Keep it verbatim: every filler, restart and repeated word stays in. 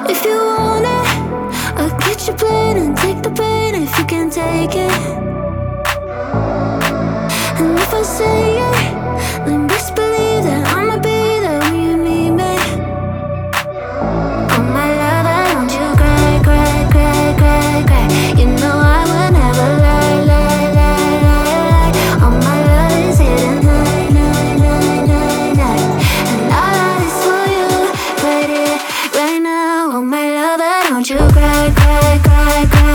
If you want it, I'll get your plane and take the pain if you can take it. And if I say it, then best believe that I'ma be there when you need me. Oh my lover, don't you cry, cry, cry, cry, cry. You know I would never lie, lie, lie, lie, lie. Oh my love is hidden high, high, high, high, high. And all of this for you, right here, right now. Oh my lover, don't you cry, cry, cry, cry.